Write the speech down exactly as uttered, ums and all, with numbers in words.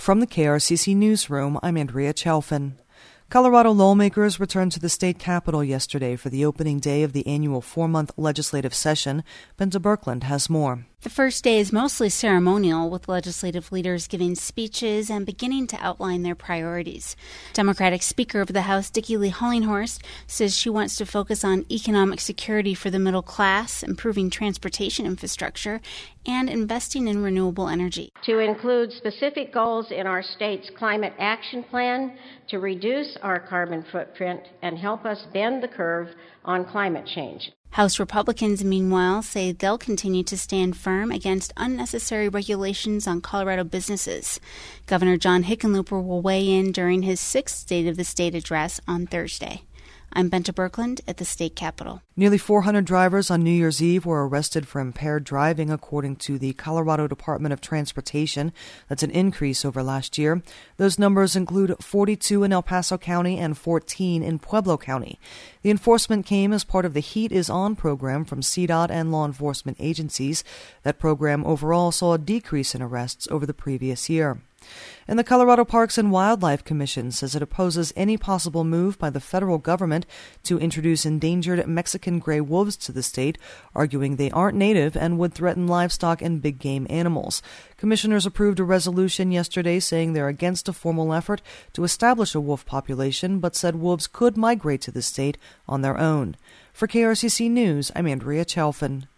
From the K R C C Newsroom, I'm Andrea Chalfin. Colorado lawmakers returned to the state capitol yesterday for the opening day of the annual four-month legislative session. Benta Birkeland has more. The first day is mostly ceremonial, with legislative leaders giving speeches and beginning to outline their priorities. Democratic Speaker of the House, Dickie Lee Hollinghorst, says she wants to focus on economic security for the middle class, improving transportation infrastructure, and investing in renewable energy. To include specific goals in our state's climate action plan to reduce our carbon footprint and help us bend the curve on climate change. House Republicans, meanwhile, say they'll continue to stand firm against unnecessary regulations on Colorado businesses. Governor John Hickenlooper will weigh in during his sixth State of the State address on Thursday. I'm Benta Birkeland at the state capitol. Nearly four hundred drivers on New Year's Eve were arrested for impaired driving, according to the Colorado Department of Transportation. That's an increase over last year. Those numbers include forty-two in El Paso County and fourteen in Pueblo County. The enforcement came as part of the Heat is On program from C DOT and law enforcement agencies. That program overall saw a decrease in arrests over the previous year. And the Colorado Parks and Wildlife Commission says it opposes any possible move by the federal government to introduce endangered Mexican gray wolves to the state, arguing they aren't native and would threaten livestock and big game animals. Commissioners approved a resolution yesterday saying they're against a formal effort to establish a wolf population, but said wolves could migrate to the state on their own. For K R C C News, I'm Andrea Chalfin.